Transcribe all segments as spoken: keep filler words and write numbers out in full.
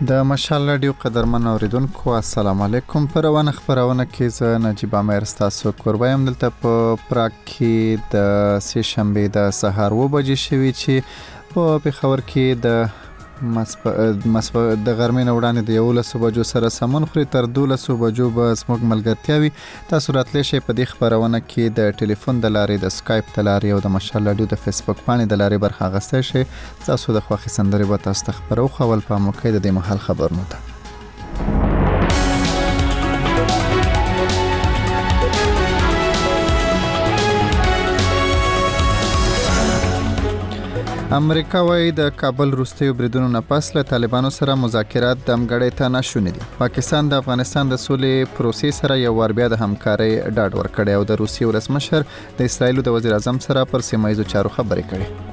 د مشال رادیو قدرمن اوریدونکو السلام علیکم. په روانه خبرونه کې زه نجیب امیر ستاسو کوربایم. دلته په پراګ کې د سه شنبه د سهار و بجې شوي چې په پېښور کې د مسپ مسپ د غرمې نه وړاندې د یولس بجو سره سمون خوري تر دولس بجو به زموږ ملګرتیاوي. تاسو راتلی شئ په دې خبرونه کې د ټلیفون د لارې، د سکایپ د لارې او د مشال رادیو د فیسبوک باندې د لارې برخه اخیستی شئ. تاسو د خوښې سندرې به تاسو ته خبرو خول په موقع د دې مهال خبرونه ده. امریکا وايي د کابل وروستیو بریدونو نه پس له طالبانو سره مذاکرات دمګړې ته نشونې دي. پاکستان د افغانستان د سولې پروسې سره یو وار بیا د همکارۍ ډاډ ورکړی او د روسیې ولسمشر د اسرایل د وزیر اعظم سره پر سیمه ییزو چارو خبرې کړې.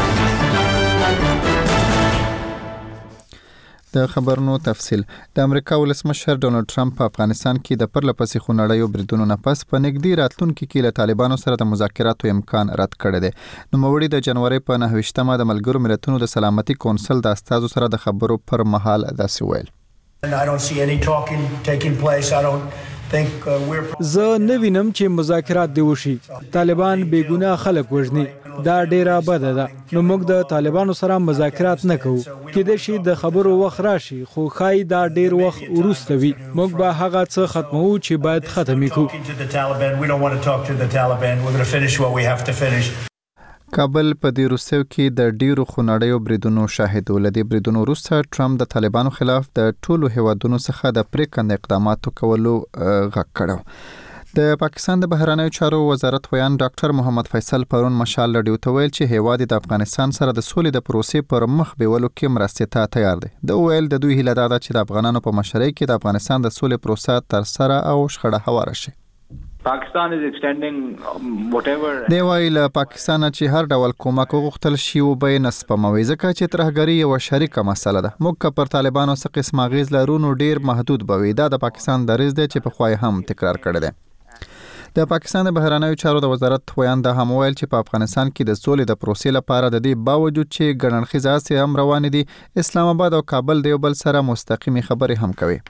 د خبرونو تفصیل. د امریکا ولسمشر ډونالد ټرمپ په افغانستان کې د پرله پسې خونړیو بریدونو نه پس په نږدې راتلونکي کې له طالبانو سره د مذاکراتو امکان رد کړی دی. نوموړي د جنوري په نهه ویشتمه د ملګرو ملتونو د سلامتي کونسل د استازو سره د خبرو پر مهال داسې ویل. زه نه وینم چې مذاکرات دی وشي. طالبان بېګناه خلک وژني. دا ډیره بده ده. نو موږ د طالبانو سره مذاکرات نه کوو. کېدای شي د خبرو وخت راشي، خو ښایي دا ډیر وخت وروسته وي. موږ به هغه څه ختمو چې باید ختم یې کړو. کابل په دې وروستیو کې د ډیرو خونړیو بریدونو شاهد و. له دې بریدونو وروسته ټرمپ د طالبانو خلاف د ټولو هیوادونو څخه د پرېکنده اقداماتو کولو غږ کړو. د پاکستان د بهرنیو چارو وزارت ویان ډاکټر محمد فیصل پرون مشال رادیو ته ویل چې هیواد د افغانستان سره د سولې د پروسې پر مخ بیولو کې مرستې ته تیار دی. د ویل د دوی هیله ده چې د افغانانو په مشرۍ کې د افغانستان د سولې پروسه تر سره او شخړه هواره شي. Pakistan is extending whatever دی وایي له پاکستان چې هر ډول کومک وغوښتل شي او به نه سپموي، ځکه چې ترهګري یو شریکه مسله ده. موږ که پر طالبانو څه قسم اغیز لرو نو ډیر محدود به وي. دا د پاکستان دریځ دی چې پخوا یې هم تکرار کړی دی. د پاکستان د بهرنیو چارو د وزارت ویان دا هم ویل چې په افغانستان کې د سولې د پروسې لپاره د دې باوجود چې ګڼنخیزه هڅې هم روانې دي، اسلام آباد او کابل د یو بل سره مستقیمي خبرې هم کوي.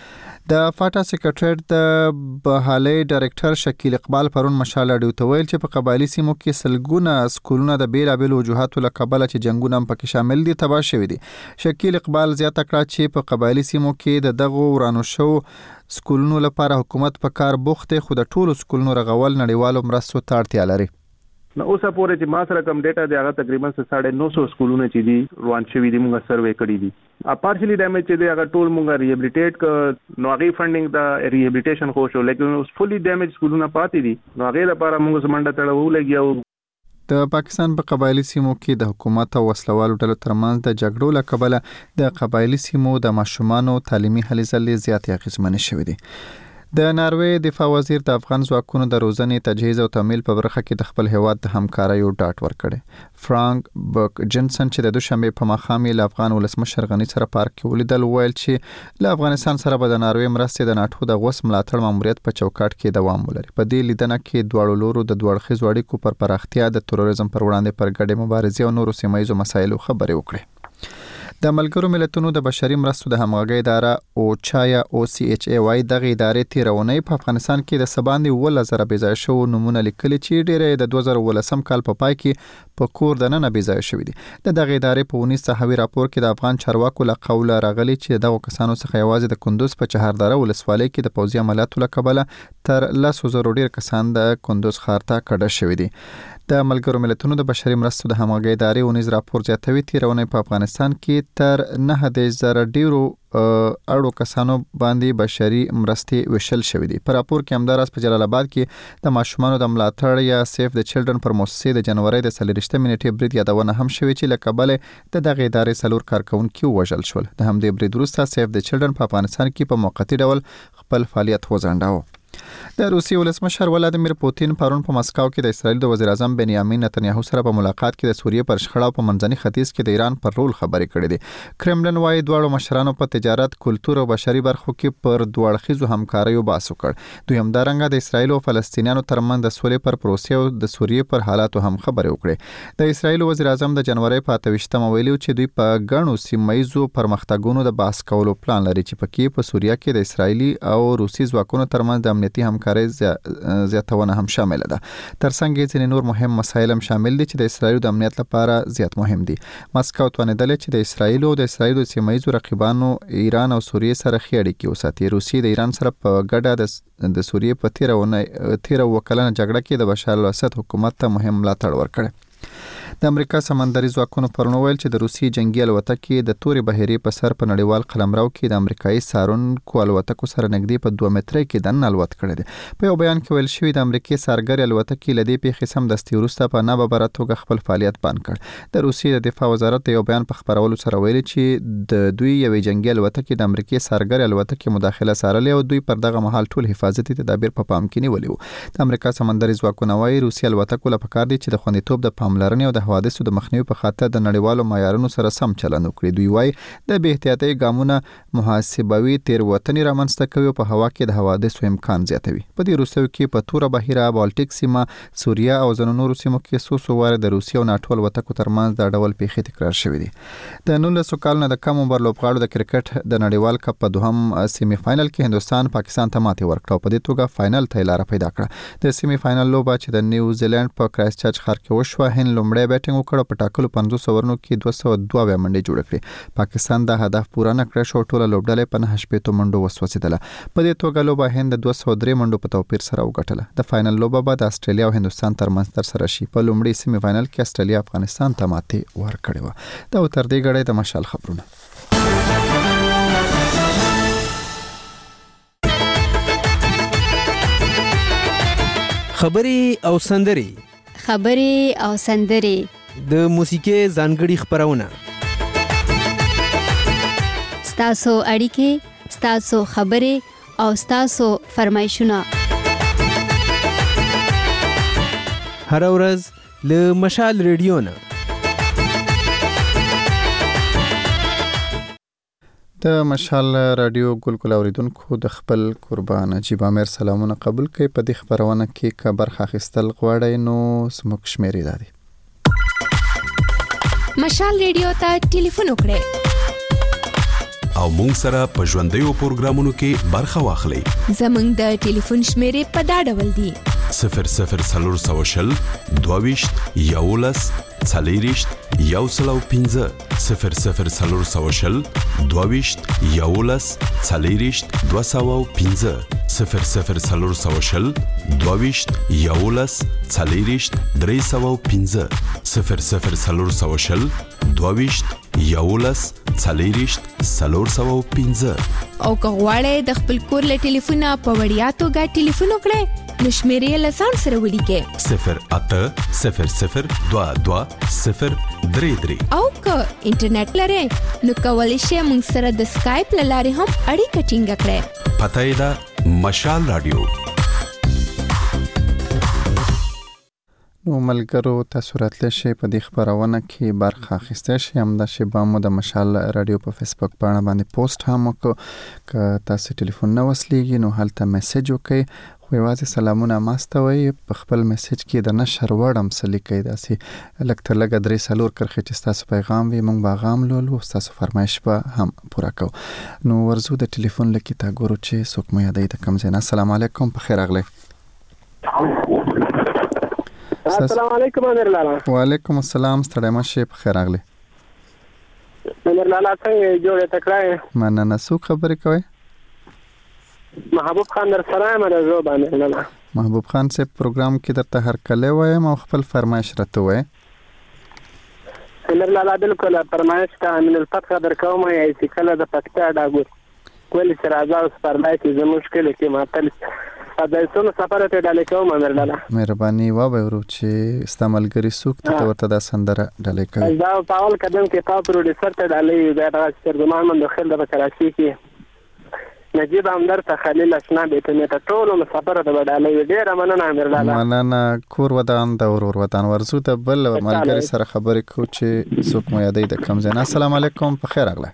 د فاټا سیکریټریټ د بحالي ډایرکټر شکیل اقبال پرون مشال رادیو ته ویل چې په قبایلي سیمو کې سلګونه سکولونه د بیلابېلو وجوهاتو له کبله چې جنګونه هم پکې شامل دي تباه شوي دي. شکیل اقبال زیاته کړه چې په قبایلي سیمو کې د دغو ورانو شو سکولونو لپاره حکومت په کار بوخت دی، خو د ټولو سکولونو رغول نړیوالو مرستو ته اړتیا لري. نو اوسه پورې چې ما سره کوم ډیټا دی هغه تقریبا ساڑھے نو سو سکولونه چې دي روان شوي دي، موږ سروې کړی دي. ا پارشلی ډیمیج چې دی هغه ټول موږ ریهابلیټیټ ک نو هغه فندینګ د ریهابلیټیشن خو شو، لیکن اوس فولي ډیمیج سکولونه پاتې دي. نو هغه لپاره موږ سمنډه تړو لګیاو. د پاکستان په قبایلی سیمو کې د حکومت او وسلوالو ډلو ترمنځ د جګړو له کبله د قبایلی سیمو د ماشومانو تعلیمي هلې ځلې زیاتې اغېزمنې شوې دي. د ناروې دفاع وزیر د افغان ځواکونو د روزنې، تجهیز او تمویل په برخه کې د خپل هیواد د همکارۍ ډاډ ورکړی. فرانک بک جنسن چې د دوشنبه په ماښام له افغان ولسمشر غنی سره پارک کې ولیدل، ویل چې له افغانستان سره به د ناروې مرستې د ناټو د غوس ملاتړ ماموریت په چوکاټ کې دوام ولري. په دې لیدنه کې دواړو لورو د دوه اړخیزو اړیکو پر پراختیا، د تروریزم پر وړاندې پر ګډې مبارزې او نورو سیمه ییزو مسایلو خبرې وکړي. د ملګرو ملتونو د بشري مرستو د همغږۍ اداره اوچا یا او سی ایچ ای وايي دغه ادارې تیرونی په افغانستان کې د سباندې ولس زره بېځایه شو نمونه لیکلي چې ډېری د دوه زره اوولسم کال په پای کې په کور دننه بېځایه شوي دي. د دغه ادارې په ونیز صحوي راپور کې د افغان چارواکو له قوله راغلي چې دغه کسانو څخه یوازې د کندوز په چهاردره ولسوالۍ کې د پوځي عملیاتو له کبله تر لسو زرو ډېر کسان د کندوز ښار ته کډه شوي دي. د ملګرو ملتونو د بشري مرستو د همغږۍ ادارې ونیز راپور زیاتوي تیرونی په افغانستان کې تر نه دېرش زره ډیرو اړو کسانو باندې بشري مرستې ویشل شوې دي. په راپور کې همداراز په جلال آباد کې د ماشومانو د ملاتړ یا سیف د چلډرن پر مؤسسې د جنوري د څلوېښتمې نیټې برید یادونه هم شوې چې له کبله د دغه ادارې څلور کارکونکي وژل شول. د همدې برید وروسته سیف د چلډرن په افغانستان کې په موقتي ډول خپل فعالیت وځنډاوه. د روسیې ولسمشر ولادیمیر پوتین پرون په مسکو کې د اسرایل د وزیر اعظم بنیامین نتنیاهو سره په ملاقات کې د سوریې پر شخړه په منځني ختیځ کې د ایران پر رول خبرې کړې دي. کرملن وايي دواړو مشرانو په تجارت، کلتور او بشري برخو کې پر دوړخیزو همکاریو بحث وکړ. دوی همدارنګه د اسرایل او فلسطینیانو ترمنځ د سولې پر پروسې او د سوریې پر حالاتو هم خبرې وکړې. د اسرایل وزیر اعظم د جنوري په اته ویشتمه ویلي چې دوی په ګڼو سیمایزو پرمختګونو د بحث کولو پلان لري چې پکې په سوریه کې د اسرایلی او روسي ځواکونو ترمنځ د امنیتي همکارۍ زیاتونه هم شامل ده. ترڅنګ ځینې نور مهم مسایل هم شامل دي چې د اسرایل د امنیت لپاره زیات مهم دي. مسکو توانیدل چې د اسرایل او د اسرایل سیمایي رقیبانو ایران او سوریه سره ښې اړیکې وساتي. روسیې د ایران سره په ګډه د سوریې په تیرونه تیر وکلنه جګړه کې د بشار الاسد حکومت ته مهم ملاتړ ورکړ. د امریکا سمندري ځواکونو پرون ویل چې د روسي جنگي الوتکې د تورې بحیرې په سر په نړیوال قلمرو کې د امریکایي سارونکو الوتکو سره نږدې په دوه متره کې دن الوت کړی دی. په یو بیان کې ویل شوی د امریکای سارګر الوتکې لدی په قسم دستي وروسته په ناببره توګه خپل فعالیت بند کړ. د روسي د دفاع وزارت یو بیان په خبرولو سره ویلي چې د دوی یوې جنگي الوتکې د امریکای سارګر الوتکې مداخله سارلې او دوی پر دغه مهال ټول حفاظتي تدابیر په پام کې نیولي وو. د امریکا سمندري ځواکونه وايي روسي الوتکو لپاره کار دي چې د خوندیتوب د پاملرنې او د حوادثو د مخنیوي په خاطر د نړیوالو معیارونو سره سم چلند وکړي. دوی وايي د بې احتیاطۍ ګامونه محاسبوي تیروتنې رامنځته کوي او په هوا کې د حوادثو امکان زیاتوي. په دې وروستیو کې په توره بحیره، بالټیک سیمه، سوریه او ځینو نورو سیمو کې څو څو واره د روسیې او ناټو الوتکو ترمنځ د ډول پیښې تکرار شوې دي. د نولسو کلونو د کم عمر لوبغاړو د کرکټ د نړیوال کپ په دوهم سیمي فائنل کې هندستان پاکستان ته ماتې ورکړه او په دې توګه فائنل ته لاره پیدا کړه. د سیمي فائنل لوبه چې د نیوزیلند په کرایسټ چرچ ښار کې وشوه، هند لومړی بیټینګ وکړ په ټاکلو پنځوس اورونو کې دوه سوه دوه منډې جوړ کړې. پاکستان دا هدف پوره نه کړ شو ټوله لوبډلې په نه شپېتو منډو وسوځیدله. په دې توګه لوبه هند د دوه سوه درې منډو په توپیر سره وګټله. د فائنل لوبه به د استرالیا او هندستان ترمنځ ترسره شي. په لومړي سیمي فائنل کې استرالیا افغانستان ته ماتې ورکړې وه. دا تر دې غړې د مشال خبرونه. خبري او سندري خبري او سندري د موسیقي ځانګړي خبرونه ستاسو اړیکې، ستاسو خبري او ستاسو فرمایشونه هر ورځ له مشال ریډیو نه. د مشال رادیو ګلګل اوریدونکو د خپل قربان نجیب امیر سلامونه قبول کړئ. په دې خبرونه کې که برخه اخیستل غواړئ نو زموږ شمیرې دا دي: مشال ریډیو ته ټلیفون وکړئ او مونږ سره په ژوندیو پروګرامونو کې برخه واخلئ. زموږ د ټلیفون شمیرې په دا ډول دي: صفر صفر څلور سوه شل دوه ویشت یولس څلېرویشت یو سل او پنځه صفر صفر څلور سوه شل دوه ویشت یولس څلېرویشت دوه سوه او پنځه صفر صفر څلور سوه شل دوه ویشت یولس څلېرویشت درې سوه او پنځه صفر صفر څلور سوه شل دوه ویشت یولس څلېرویشت څلور سوه او پنځه. او که غواړئ د خپل کور له ټلیفونه په وړیا توګه ټلیفون وکړئ نو شمیرې له ځان سره ولیکئ: صفر اته صفر صفر دوه دوه صفر درې درې. او که انټرنیټ لرئ نو کولی شئ موږ سره د سکایپ له لارې هم اړیکه ټینګه کړئ. پته یې ده مشال رادیو. نو ملګرو تاسو راتلی شئ په دې خبرونه کې برخه اخیستی شئ. همداسې به مو د مشال رادیو په فیسبوک پاڼه باندې پوسټ هم وکړو. که تاسو ټلیفون نه وصلیږي نو هلته میسج وکړئ، خو یوازې سلامونه ماسته وایي. په خپل میسج کې د نشر وړ هم څه لیکئ، داسې لږ تر لږه درې څلور کرښې چې ستاسو پیغام وي موږ به هغه هم لولو، ستاسو فرمایش به هم پوره کوو. نو ورځو د ټلیفون له کیتا ګورو چې څوک مو یادوي د کوم ځای نه. السلام علیکم، په خیر راغلی. السلام علیکم امیر لالا. وعلیکم السلام، ستړی مه شئ، په خیر راغلی. امیر لالا څنګه جوړې تکړه؟ مننه. څوک خبرې کوئ؟ محبوب خان در سره یم د زو باندې لالا. محبوب خان صاحب پروګرام کې درته هرکلی وایم او خپل فرمایش راته وایئ. امیر لالا بالکل فرمایش ته من الفتح در کوم چې کله د پکتیا ډاګور کولی چې راځه او سپرلی چې زموږ کلي کې ماتل فدایتونو سفر ته ډالې کوم امیر لالا. مهرباني ووایه ورو چې ستا ملګري څوک ته ورته دا سندره ډالې کوي. دا په اول قدم کې تا پروډیوسر ته ډالې دا چې ترجمان من داخل د کراچي کې نجیب همدر ته خلیل اشنا بیت نه ته ټول مسافر ته وډالې ډیر مننه امیر لالا مننه کور ودان د ورور وطن ورزو ته بل ملګری سره خبرې کو چې څوک مو یادې د کم ځای. السلام علیکم په خیر راغله.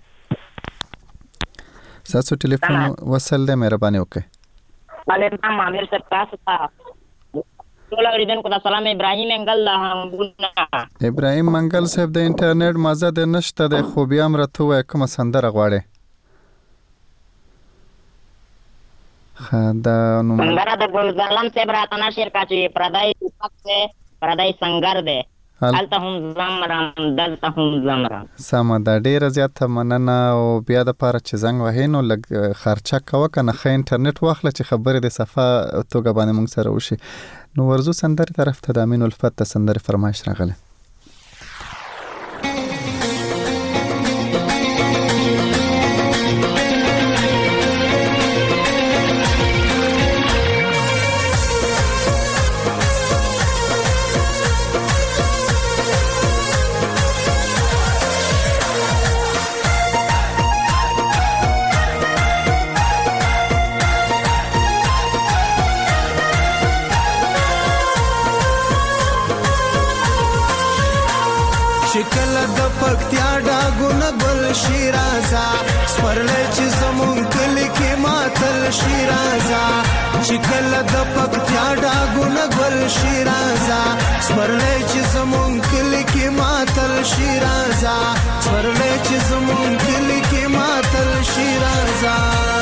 تاسو ټلیفون وصل دې مهرباني وکړئ. وعلیکم امیر صاحب تاسو ته ټول اوریدونکو ته سلام. ابراهیم منګل له همبونه. ابراهیم منګل صاحب د انټرنیټ مزه د نشته د خو بیا هم راته وای کوم سندره غواړي. خدا نو سندره د ګلزارلم صاحب راته نشر کا چې پردای پک سے پردای سنگر ده حالته هم زمرم دلته هم زمرم. سم دا ډیره زیاته مننه او بیا د پاره چې زنګ وهې نو لګ خرچه کوه کنه خې انټرنیټ واخله چې خبرې د صفه توګه باندې موږ سره وشي. نو ورزو سندره طرف ته د امین الفت ته سندره فرمایش راغله. پکتیا ډاګونه ګل شیرازا سپرلې چې زمون کلی کې ماتل شیرازا چې کله د پکتیا ډاګونه ګل شیرازا سپرلې چې زمون کلی کې ماتل شیرازا سپرلې چې زمون کلی کې ماتل شیرازا.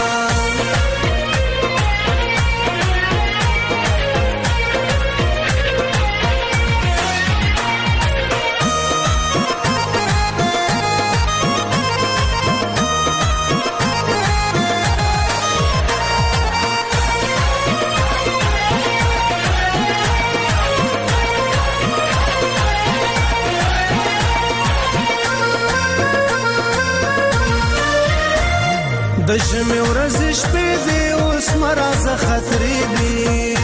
د ژمي ورځې شپې دي اوس مرازه خطرې دي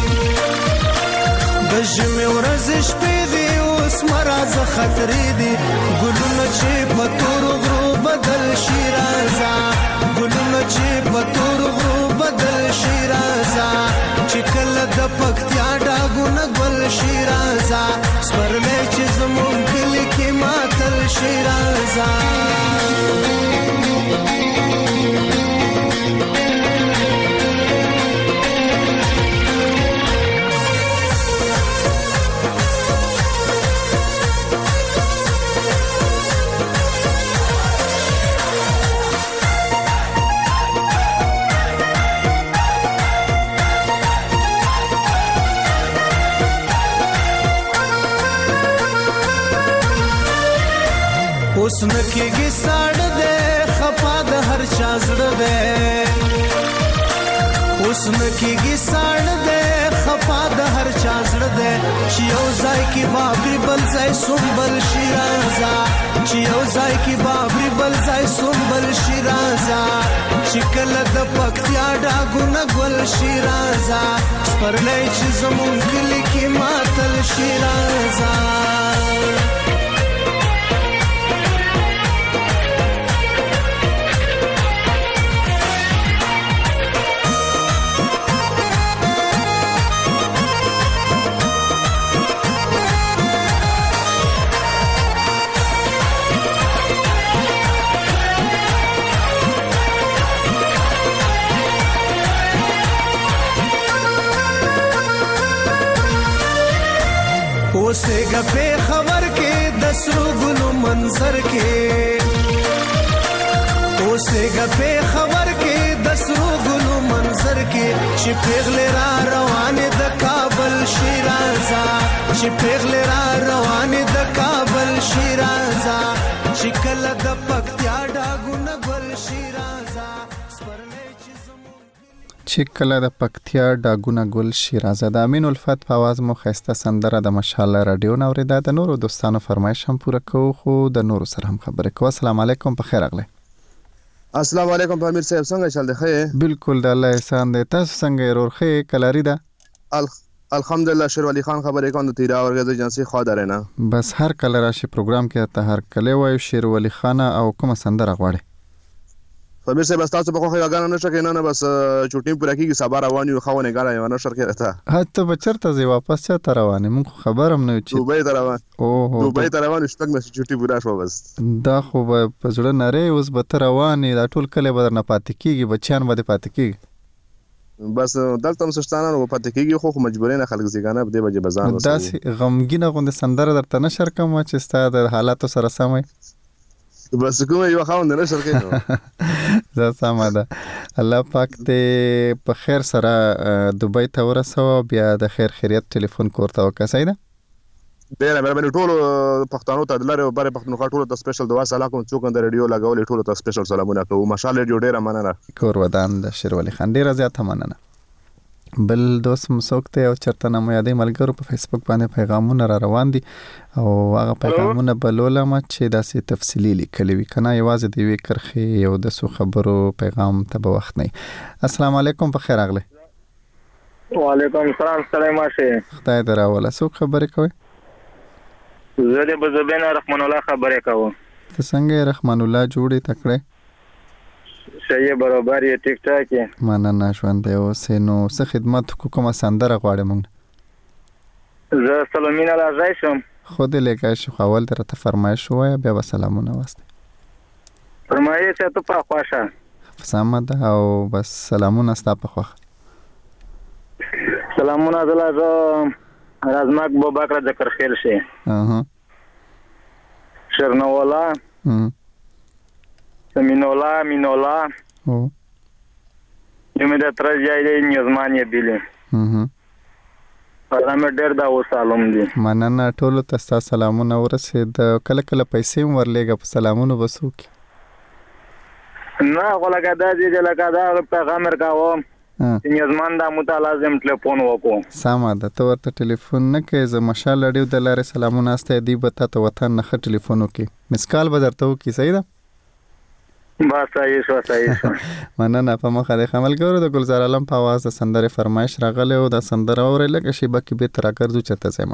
د ژمي ورځې شپې دي اوس مرازه خطرې دي ګلونه چې په تورو غرو بدل شي رازه ګلونه چې په تورو غرو بدل شي رازه چې کله د پکتیا ډاګونه ګل شي رازه سپرلې چې زمون کلی کې ماتل شي رازه. اوس نکېږي ساړه دی خفا د هر چا زړه دی اوس نکېږي ساړه دی خفا د هر چا زړه دی چې یو ځای کې بابري بل ځای سنبل شي رازه چې یو ځای کې بابري بل ځای سنبل شي رازه چې کله د پکتیا ډاګونه ګل شي رازه سپرلی چې زمون کلي کې ماتل شي رازه. اوسېږه په خبر کې د سرو ګلو منظر کې اوسېږه په خبر کې د سرو ګلو منظر کې چې پیغلې را روانې د کابل شیرازه چې پیغلې را روانې د کابل شیرازه چې کله د پکتیا ډاګونه ګل شیرازه چې کله د پکتیا ډاګونه ګل شیرازه. د امین الفت په आवाज مو خسته سندره د مشال رادیو نوریدا. د نورو دوستانو فرمایش هم پوره کوو خو د نورو سره هم خبرې کوو. السلام علیکم په خیر اغله. السلام علیکم په امیر صاحب څنګه چل دی خې؟ بالکل د الله احسان دی. تاسو څنګه رور خې کلاری ده؟ الحمدلله شیر ولی خان خبرې کوم د تیرا ورګه ایجنسی خو درنه بس هر کله راشي پروګرام کې ته هر کله وای شیر ولی خان او کوم سندره غواړي په مې سه بس تاسو په خو غاڼه نشه کې نه نه بس چټي پوره کیږي سبا روان یو خونه غاڼه یو نه شر کې راته هته بچرته زی واپس چا روانه مونږ خبرم نه چې دوبۍ ته روان اوه دوبۍ ته روان شتک مې چټي پوره شو بس دا خو په زړه نری اوس به تر روانې دا ټول کله به نه پاتې کیږي بچیان به پاتې کیږي بس دلته هم سشتانه نو پاتې کیږي خو مجبورین خلک زیګانه به بجې بزان وسه دا غمګینه غوند سندره درته نشر کوم چې ستاسو د حالاتو سره سمای بس کوم یو خاوند نه شر کوي زه سم ده الله پاک ته په خیر سره دوبۍ ته ورسو بیا د خیر خیریت ټلیفون کوړه وکړای دا ډیره مې ټول پښتنو ته د لاره بره پښتونخوا ټول ته سپیشل دوا سلام کوم څوک د ریډیو لګول ټول ته سپیشل سلامونه کوم ماشاءالله ریډیو ډیره مننه کور ودان د شیروالي خان ډیره زیاته مننه بل دوست مسوکته او چرته نمو یادې ملګرو په فیسبوک باندې پیغامونه را روان دي او هغه پیغامونه بلوله ما چې داسې تفصیلی لیکلي وي کنه یوازې دی وی کرخي یو د سو خبرو پیغام ته به وخت نه. السلام علیکم په خیر اغله. وعلیکم السلام سلام شه. خدای دراوله سو خبرې کوي. زه د بزبین رحمان الله خبرې کوم. ته څنګه رحمان الله جوړې تکړه؟ صحیح برابر یې ټیک ټاک یې. مننه ژوند دی او سينو څه خدمت کومه سندره غواړم موږ. زه سلامین الله راځم شم. خو دې لکه شو اول درته فرمایش وای بیا سلامونه واسطه. فرمایش ته په خواشه. سم ده او بس سلامونه ستا په خوخه. سلامونه زله رازمک بابکر ذکر خیر شه. اها. شرنولا. ام. Minola, Minola. O. Imediat tragedia نیازمانی بیلی. Mhm. پرامه ډېر دا وسالم دي. مننه ټول ته تاسو سلامونه ورسید کله کله پیسې ورلېګه په سلامونو بسوک. نه ولګه دا دې لکه دا پیغام ورکاوم. نیازمان دا متلازم ټلیفون وکړو. سمه ده ته ورته ټلیفون نه کې ز مشال لړیو د لارې سلامونه استه دی به ته وطن نه خ ټلیفون وکي. مسکال به درته وکي صحیح ده؟ با صحیح شو صحیح شو. مننه په مخه د خمل ګورو د ګلزار عالم په आवाज د سندره فرمایش راغله او د سندره اورې لکه شی بکی به تر راګرځو چته زما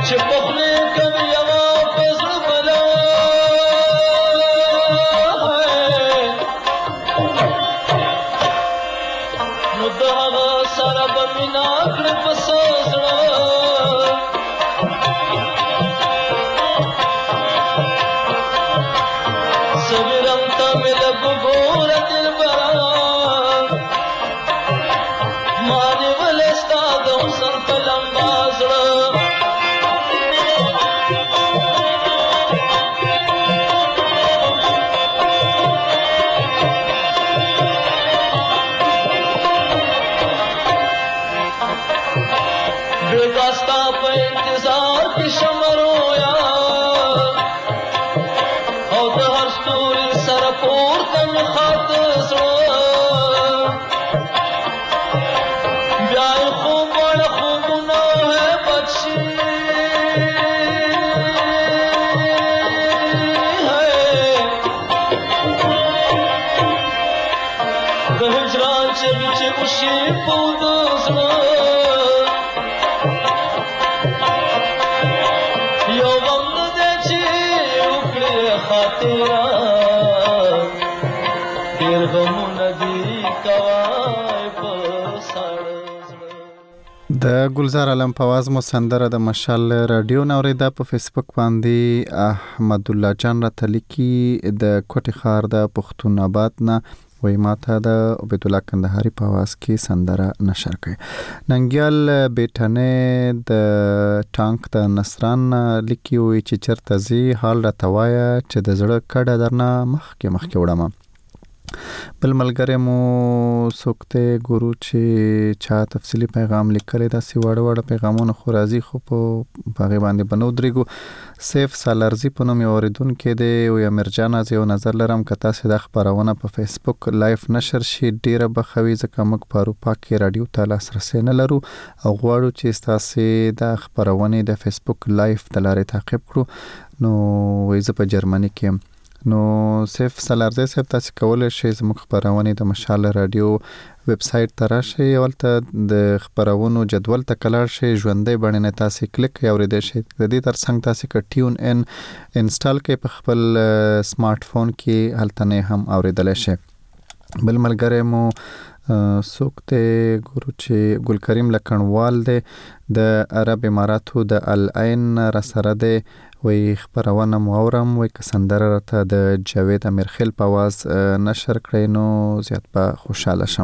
د ګلزار علم فواز مو سندره د مشال رادیو نوریدا په فیسبوک باندې احمد الله جان را تلیکی د کوټی خار د پښتون آباد نه وای ماته د عبد الله کندهاری په आवाज کې سندره نشر کړي. ننګیال بیٹنه د ټانک د نصران لیکي وي چې چرته زی حال را توایا چې د زړه کډه درنه مخ کې مخ کې وړم. بل ملګری مو سوکته ګورو چې چا تفصیلی پیغام لیکلی دا سی وړ وړ پیغامونه خو راځي خو په باغې باندې بنو درېګو سیف سالارزی په نوم اوریدون کې دی او امرجان از یو نظر لرم که تاسو د خبرونه په فیسبوک لایف نشر شي ډیره بخوي ځکه موږ په اروپا کې رادیو ته لاسرسي نه لرو او غواړو چې تاسو د خبرونه د فیسبوک لایف د لارې تعقیب کړو. نو وایي په جرمني کې نو سیف سالارزی صاحب تاسو کولای شئ زموږ خبرونه د مشال رادیو ویب سټ ته راشئ ولته د خبرونو جدول ته کلار شئ ژوندۍ باندې تاسو کلیک یا ورېدئ شئ. د دې ترڅنګ تاسو ک ټیون ان انسټال کړئ په خپل سمارټ فون کې هلته نه هم اوریدل شئ. بل ملګری مو سوکته ګورو چې ګل کریم لکنوال دی د عرب اماراتو د العین را سره دی وی خبرونه مورم وی کسندره راته د جاوید امیرخیل په आवाज نشر کړی نو زیات به خوشاله شم.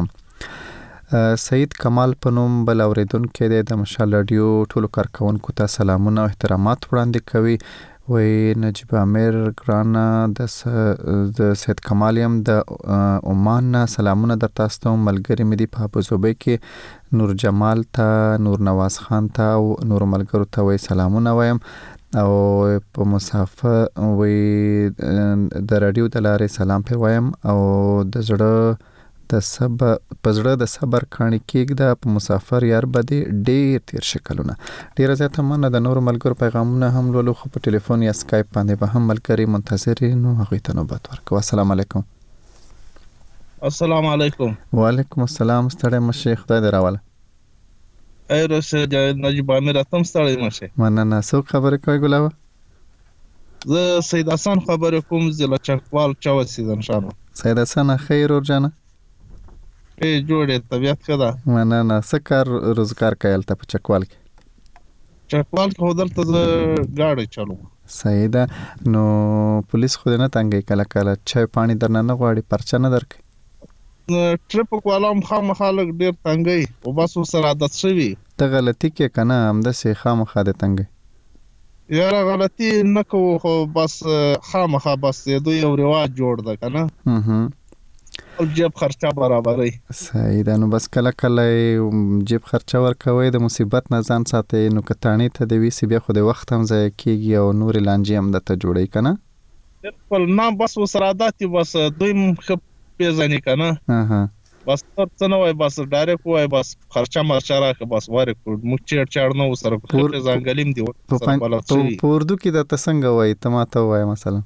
سید کمال په نوم بل اوریدونکو د مشال رادیو ټولو کارکونکو ته سلامونه او احترامات وړاندې کوي. وی نجیب امیر ګرانا د د سید کمال یم د عمان سلامونه در تاسو ته ملګری مې دی په ابوظبي کې نور جمال ته نور نواز خان ته او نور ملګرو ته وی سلامونه وایم او په مسافر وی د رادیو د لارې سلام په وایم او د زړه د صبر پزړه د صبر کانی کېږي د مسافر یار بده ډیر تیر شکلونه ډیر زیاته مننه. د نور ملګرو پیغامونه هم لولو خو په ټلیفون یا اسکایپ باندې به هم ملګری منتظر نو هغه ته نوبت ورکو. السلام علیکم. السلام علیکم. وعلیکم السلام. ستړی مشه خدای دې راوله. ایروس جاوید نجیب امیر اتم ستړی مشه. مننه. څو خبرې کوي ګلاوه؟ زه سید حسن خبرې کوم ضلع چکوال چاوت سیدن شانو. سید حسن خیر ورجانه. ای جوړه طبيعت کدا. مننه. سکر روزګار کایل ته په چکوال کې. چکوال کې هودل ته گاډي چالو. سیدا نو پولیس خو نه تنګي کله کله چای پانی درنه نه غواړي پرچا نه درکې. ټریپ کوالم خامخالک ډیر تنګي او بس سره عادت شوی. ته غلطی کې کنه هم د سي خامخا د تنګي. یاره غلطی نه کو خو بس خامخا بس دوی یو رواج جوړ ده کنه. هم او جیب خرچه برابرې. سیدا نو بس کله کله جیب خرچه ورکوي د مصیبت نه ځان ساتي نو کتانی ته د وی سی بیا خو د وخت هم ځای کیږي او نور لانجی هم د ته جوړی کنه. خپل نام بس وسره عادت بس دوی خپ پیژنې کنه. اها بس څه نه وای بس ډایرکټ وای بس خرچه مرچه راکه بس واره کو مو چیر چار نو سره په ځنګلیم دی په اردو کې د تسنګ وای تماته وای مثلا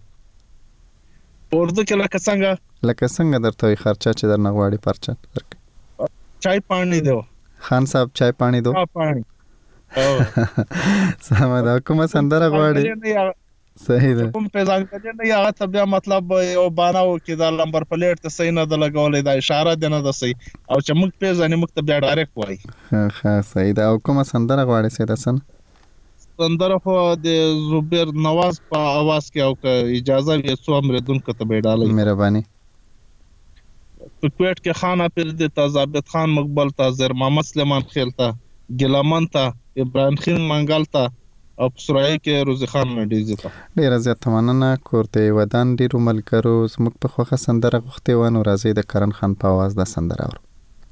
اردو کې لکه څنګه لکه څنګه درته خرچه چې درنه غواړي پرچا چای پانی دیو خان صاحب چای پانی دو. چای پانی سم دا کومه سندره غواړي؟ صحیح ده. کوم پیژان کړي نه یا ته بیا مطلب یو باناو کې دا نمبر پلیټ ته صحیح نه د لګولې دا اشاره ده نه د صحیح او چې موږ پیژانې موږ ته بیا ډایرکټ وایي. ها صحیح ده. او کومه سندره غواړي سید حسن؟ سندره خو د زبیر نواز په आवाज کې او که اجازه وي څو امریدونکو ته به ډالۍ. مهرباني. په کوټ کې خان پیر د ثابت خان مقبل ته زر محمد سلیمان خیل ته ګلمن ته ابراهیم خان منګل ته او پسرای کې روزي خان نډیزه ته. ډیر زیات مننه. کورته ودان ډیرو ملګرو زموږ په خوخه سندره غوښتي و نو راځي د کرن خان په आवाज د سندره اورو.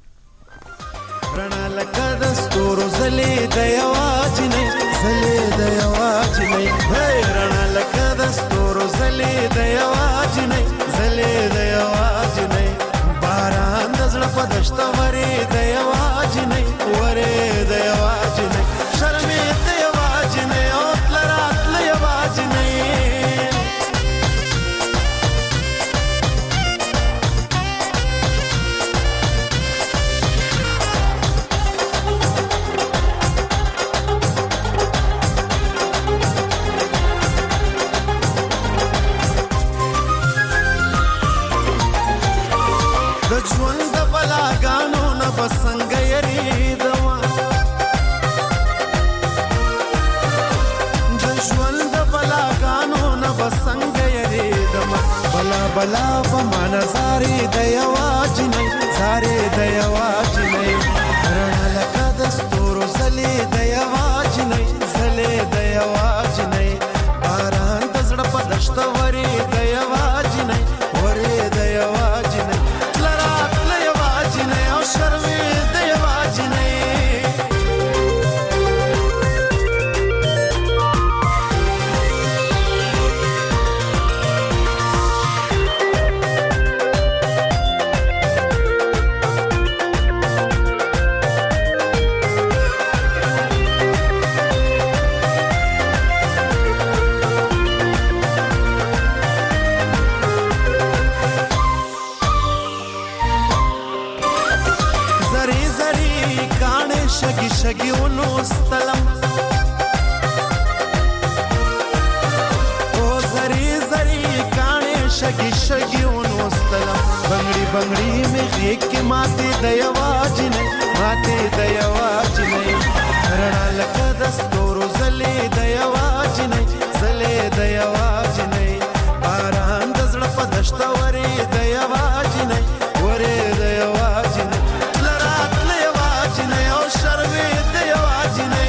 رڼا لکه د ستورو زلې د یواج نه زلې د یواج نه رڼا لکه د ستورو زلې د یواج نه زلې د یواج نه باران د زړه په دشت ورې د یواج نه ورې د یواج نه شرمې د یواج نه او تلرات ل یواج نه. د ژوند د بلاګانو نه بسنګ یریدم د ژوند د بلاګانو نه بسنګ یریدم بلا بلا په منظارې د یواج نه زارې د یواج نه رڼا لکه د ستورو زلې د یواج نه زلې د یواج نه باران د زړه په دشت ورې د یواج نه ورې د یواج نه شرمې د یواج نه. شګي شګي ونوستلم او زری زری کانه شګي شګي ونوستلم بنگړي بنگړي مې غېږ کې ماته د یواج نه ماته د یواج نه رڼا لکه د ستورو زلې د یواج نه زلې د یواج نه باران د زړه په دشت ورې د یواج نه ورې د یواج نه شرمې د یواج نه.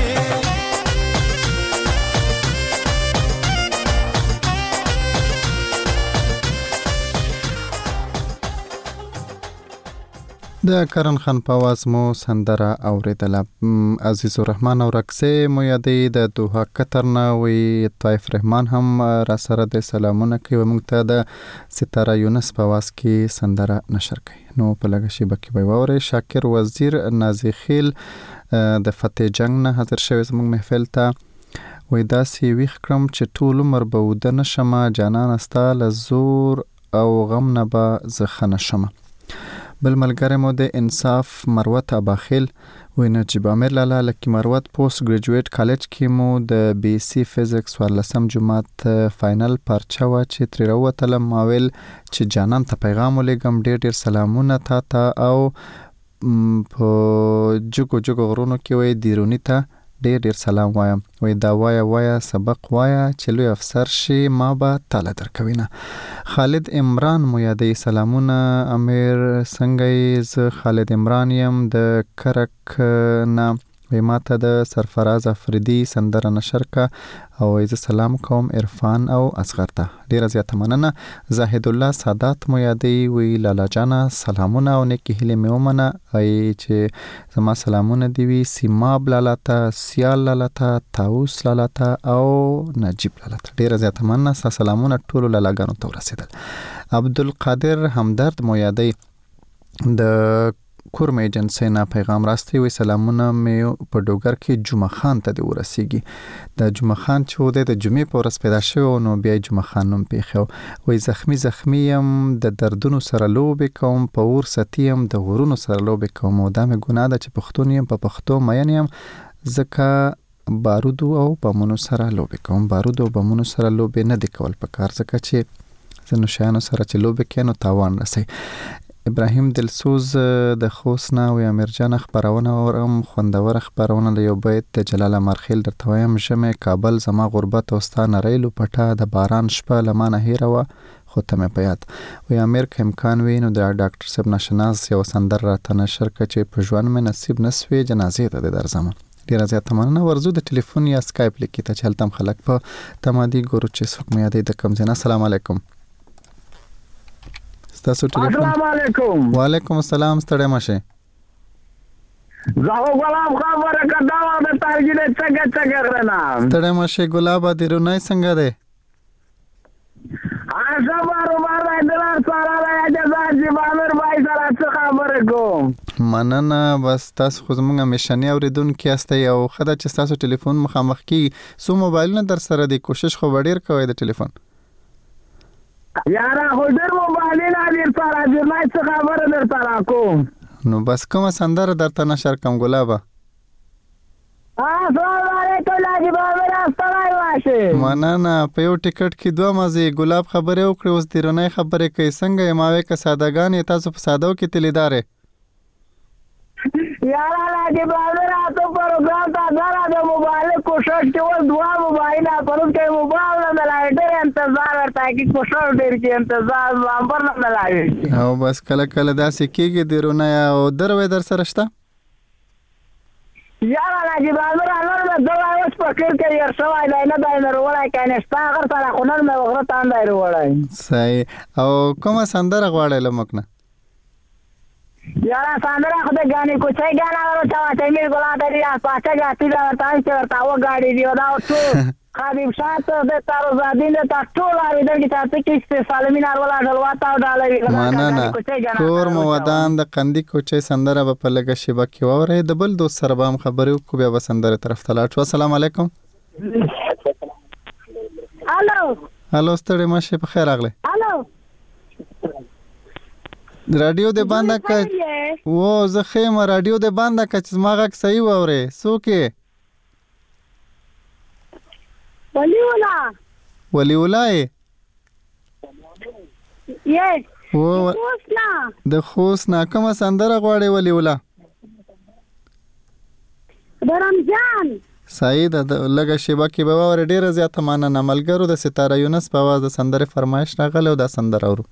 د کرن خان په आवाज مو سندره اوریدله. عزیز الرحمن او رقصه مو یادې د دوحه قطر نه وی طایف رحمان هم را سره د سلامونه کوي موږ ته د ستاره یونس په आवाज کې سندره نشر کوي. نو په لږه شی بکی به وره شاکر وزیر نازی خیل د فتح جنگ نه حاضر شوی زموږ محفل ته وی داسې ویخ کړم چې ټول عمر به وده نشمه جانان استا له زور او غم نه به زه نه شمه. بل ملګری مو د انصاف مروت اباخیل وی نجیب امیر لالا لکی مروت پوست ګریجویټ کالج کې مو د بی سی فزکس ورلسم جماعت فاینل پارچه وا چې تر وروتلم ماویل چې جانان ته پیغام ولګم ډېر ډېر سلامونه تا ته او په جګو جګو غرونو کې وی دیرونی ته ډېر ډېر سلام وایم وی دا وایا وایا سبق وایا چې لوی افسر شي ما به تعالی درکوینه. خالد عمران مو یادې سلامونه امیر څنګه ز خالد عمران یم د کرک نه وی ماته د سرفراز افریدی سندره نشر کا او ز سلام کوم عرفان او اصغر ته ډیر زیات مننه. زاهد الله سادات مو یادې وی لالا جانا سلامونه او نیکی هله مې ومنه ای چې زما سلامونه دی وی سیماب لالا ته سیال لالا ته تاوس لالا ته او نجیب لالا ته ډیر زیات مننه. سلامونه ټول لالاګانو ته ورسېدل. عبدالقادر همدرد مو یادې د کورم ایجنسی نه پیغام راستی وی سلامونه مې په ډوګر کې جمعه خان ته دی ورسیږي. د جمعه خان چې و د جمعې په ورځ پیدا شوی نو بیا جمعه خان نوم پیښو وی زخمی زخمی یم د دردونو سره لوبې کوم په ور ستیم د غرونو سره لوبې کوم او دا مې ګناه ده چې پښتون یم په پښتو مین یم ځکه بارود او بمونو سره لوبې کوم. بارود او بمونو سره لوبې نه دی کول پکار، ځکه چې ځینو شیانو سره چې لوبې کوي نو تاوان رسي. ابراهیم دلسوز د خوست نه او امیرجان خبرونه ورم خوندور خبرونه د یو بیت د جلال امرخیل درته وایم. ژمه کابل زما غربت او ستانه ریلو پټه د باران شپه لمانه هیره خو ته مې په یاد. وی امیر که امکان وي نو د ډاکټر صاحب نشناس یو سندر راته نشر که چې په ژوند مې نصیب نسوي جنازې ته د درځم. ډیره زیاته مننه. ورزو د ټلیفون یا سکایپ لیکي ته چې هلته هم خلک په تمادي ګورو چې څوک مې یادوي د کوم ځای نه. السلام علیکم. ستاسو ټلیفون. السلام علیکم. وعلیکم السلام. ستړی مشه. زه غلام خبره کډاوه د تارګینه څنګه څنګه رنا. ستړی مشه ګلاب د رونای څنګه ده؟ آشا بارو بار ایدلار سارا را اجازه جی بامر بای سارا څه خبره کوم. مننه. بس تاسو خو زموږ همیشنی اوریدونکي یاستئ او ښه ده چې ستاسو ټلیفون مخامخ کېږي. څو موبایلونه در سره دي؟ کوشش خو به ډېر کوئ د ټلیفون. یاره خو ډېر موبایلونه دي سره دي، نه څه خبره درته راکوم. نو بس کومه سندره درته نشر کړم ګلابه؟ السلام علیکم لاجی بابر استړی واشه. مننه. په یو ټیکټ کې دوه مزې. ګلاب خبرې وکړې، اوس د رونای خبرې کوي. څنګه یې؟ ما وې که سادهګان یې، تاسو په سادهو کې تلیدارې. یاره لاجی بابر تاسو پروګرام ته دره د موبایل کوشش کې اوس دوه موبایل پرون کې موبایل نه ملای ډېر انتظار ورته کې کوشش ډېر کې انتظار نمبر نه ملای. او بس کله کله داسې کېږي د رونای. او دروي در سره شته؟ یاره لاجی بابر نور مې دوه اوس فکر کوي ير شوای دی نه دی نه وړای کنه ستا غر سره خو نن مې وغره تان دی وړای. صحیح. او کومه سندره غواړې لمک نه؟ یاره سندره خو د غانې کوچای غانا ورته واته مې ګلا دري پاڅه غاتی دا تاسو ورته و غاډي دی دا ټول خادم شاته د تارو زادین ته ټول اوریدل کی تاسو کې سالمینار ولا ډلواتا او ډالې. مننه. کور مو ودان د قندی کوچای سندره په لګه شیبه کې وره د بل دوست سره به هم خبرې وکړو، بیا به سندره طرف ته لاړ شو. السلام علیکم. الو. الو ستړی مشه په خیر راغله. الو. رادیو دې بنده کړ. و زه خیمه رادیو دې بنده کړ چې ما غږ صحیح واورې. څوک یې؟ ولی ولا. ولی ولا یې؟ یې. و خوست نه. د خوست نه. کومه سندره غواړې ولی ولا؟ د رمضان. صحیح ده. د لږه شیبه کې به واورې. ډېره زیاته مننه. ملګرو د ستاره یونس په اواز د سندرې فرمایش راغلی او دا سندره اورو.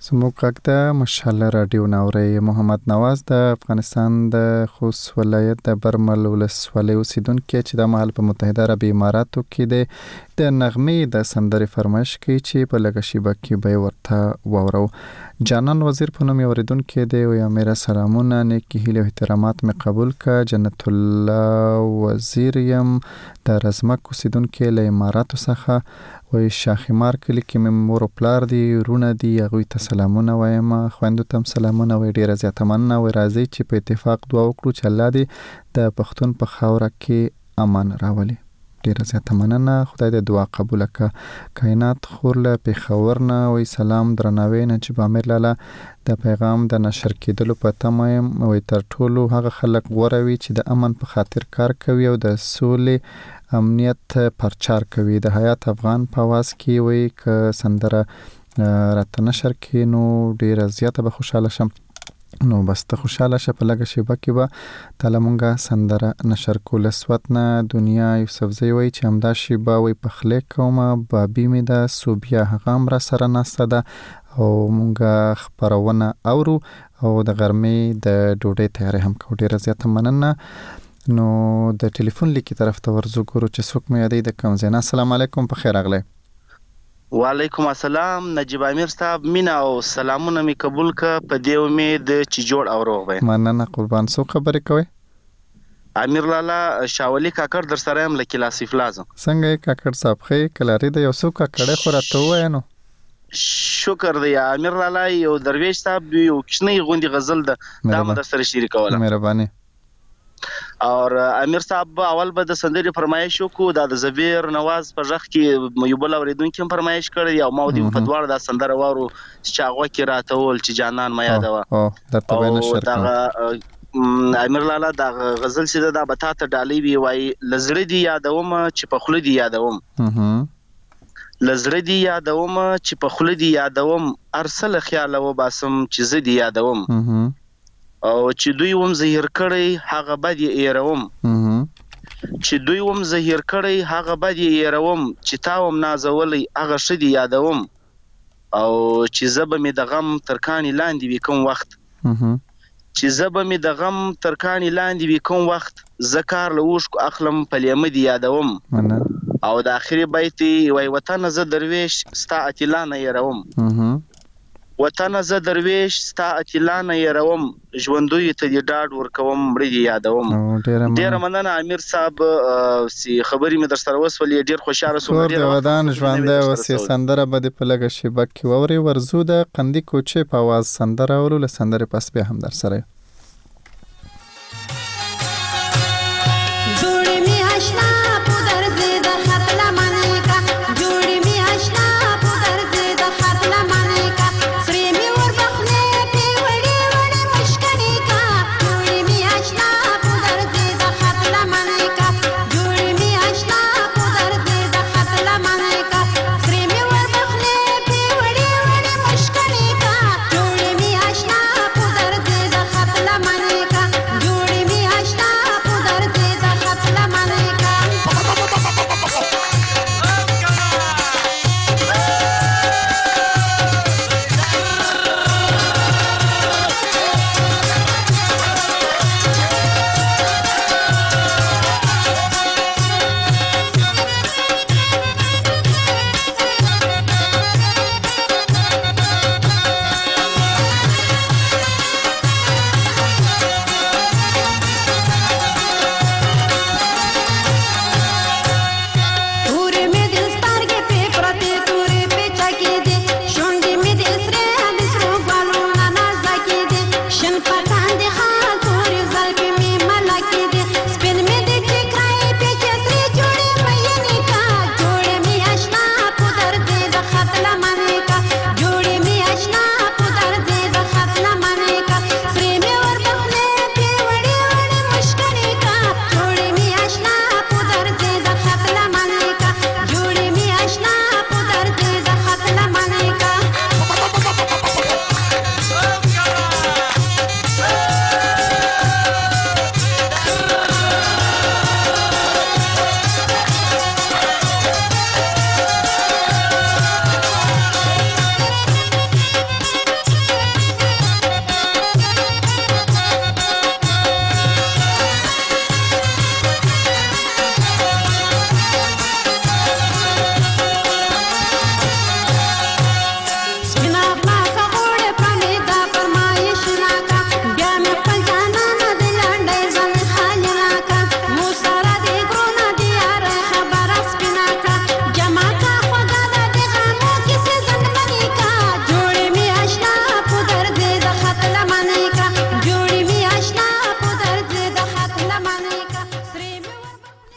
زموږ غږ د مشال رادیو ناوري. محمد نواز د افغانستان د خوست ولایت د برمل ولسوالۍ اوسیدونکو چې د مهال په متحده عربي اماراتو کې د د نغمې د سندرې فرمایش کوي چې په لږه شیبه کې به ورته واورو. جانان وزیر په نوم اوریدونکو دی او یا میرا سلامونه نیکی هیله او احترامات می قبول کا. جنت الله وزیر يم د رزمک اوسیدونکو له اماراتو څخه وای شاخمار کلی کې مې مور او پلار دی رونه دی هغوی ته سلامونه وایم. خویندو ته سلامونه وای. ډیره زیاته مننه وای. راځي چې په اتفاق دعا وکړو چې الله دې د پښتون په خاوره کې امان راولي. ډیره زیاته مننه. خدای دې دعا قبول کړه. کائنات خورله پیښور نه وای سلام درناوی نجیب امیر لاله د پیغام د نشر کېدلو په تمه یم. وای تر ټولو هغه خلک غوره وي چې د امن په خاطر کار کوي او د سولې امنیت پرچار کوي. د حیات افغان په आवाज کې وای ک سندره راته نشر کې نو ډیره زیاته به خوشاله شم. نو بس ته خوشاله شه په لږه شیبه کې به تعالی مونږه سندره نشر کول. سوتنه دنیا یوسفزی وای چې همدا شیبه وای په خله کومه بابي می د صوبیا هغه را سره نسته ده او مونږه خبرونه اورو او د غرمې د ډوډۍ تیاری هم کو. ډیره زیاته مننه. نو د ټلیفون لیکي طرف ته ورزو ګورو چې څوک مې یادې د کوم زینا. السلام علیکم په خیر اغله. وعلیکم السلام نجیب امیر صاحب مینا او سلامونه می قبول ک په دیو می د چی جوړ او روغ وي. مننه قربان. سو خبرې کوي امیر لالا شاولی کاکړ در سره هم لکه لاسف لازم. څنګه کاکړ صاحب خې کلاری د یو څو کاکړې خو راته وای نو شکر دی امیر لالا. یو درویش صاحب یو کښنی غوندي غزل ده دا مو در سره شریکوله. مهرباني. اور امیر صاحب اول به د سندرې فرمایش وکړو دا د زبیر نواز په ژغ کې یو بل اوریدونکو هم فرمایش کړی او ما ودی په دواړه د سندره وارو چې هغه کې راته ول چې جانان ما یادوا او درته به نشر دا امیر لالا دا غزل چې دا بتا ته ډالۍ وی وای لزړه دی یادوم چې په خله دی یادوم. لزړه دی یادوم چې په خله دی یادوم ارسل خیال و باسم چې زه دی یادوم او چې دوی وم زهیر کړی هغه بد یې ایروم. چې دوی وم زهیر کړی هغه بد یې ایروم چې تاوم نازولی هغه شدي یادوم او چې زبه می د غم ترکانی لاندې وی کوم وخت. چې زبه می د غم ترکانی لاندې وی کوم وخت زکار لوشک اخلم پلیمه دی یادوم. او د اخري بیت وای وطن ز درویش ستا اتلانه ایروم. وطن ز درویش ستا اتلانه يروم ژوندوی ته دی ډاډ ورکوم مړی یادوم. ډیر مننه امیر صاحب سی خبرې مې در سره وسولې ډیر خوشاله سوم. ډیر ودان ژوندې وسې سندره بده په لګه شیبه کې ووري ورزو د قندی کوچه په आवाज سندره ورول سندره پس به هم در سره. خط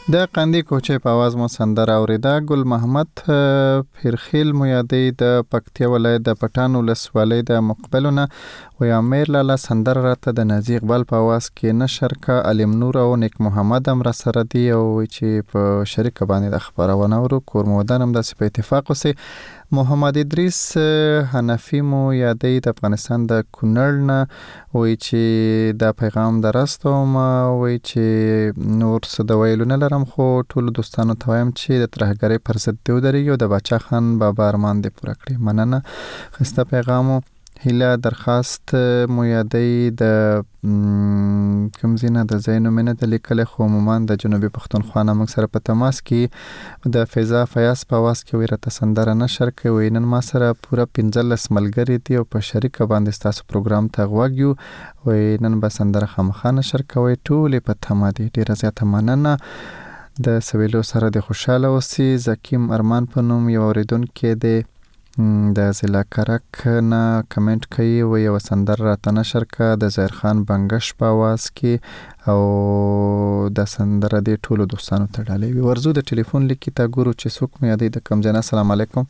د قندی کوچې په आवाज مو سندره اوریدا. ګل محمد پیرخیل مو یادې د پکتیا ولایت د پټان ولسوالۍ د مقبلونه و یا میر لاله سندره راته د نازي اقبال په आवाज کې نشر کا. علم نور او نیک محمد هم را سره دی او چې په شریک باندې د خبرونه ورو کور مودن هم د په اتفاق وسه. محمد ادریس حنفی مو یادې د افغانستان د کونړ نه وای چې د پیغام درستوم وای چې نور څه د ویلو نه لرم خو ټول دوستانو ته وایم چې د ترهګری پر ضد دی ودرېږي او د بچا خان بابا ارمان دې پوره کړي. مننه. خسته پیغامو هیله درخواست مو یادې د کوم زینه د زینو منه د لیکل خو عموما د جنوبي پښتونخوا نه موږ سره په تماس کې د فیضا فیاض په واس کې ویرته سندره نشر کوي. نن ما سره پوره پنځلس ملګری دي او په شریک باندې تاسو پروګرام ته غوږیو وای نن به سندره خامخا نشر کوي. ټول په تمه دي. ډیره زیاته مننه. د سویلو سره د خوشاله اوسي. زکیم ارمان په نوم یو اوریدونکو دی د ضلع کرک نه کمنټ کوي و یو سندر راته نشر کا د زهر خان بنگش په आवाज کې او د سندر د ټولو دوستانو ته ډالې وي. ورزو د ټلیفون لیکي تا ګورو چې څوک مې یادې د کم جنا. السلام علیکم.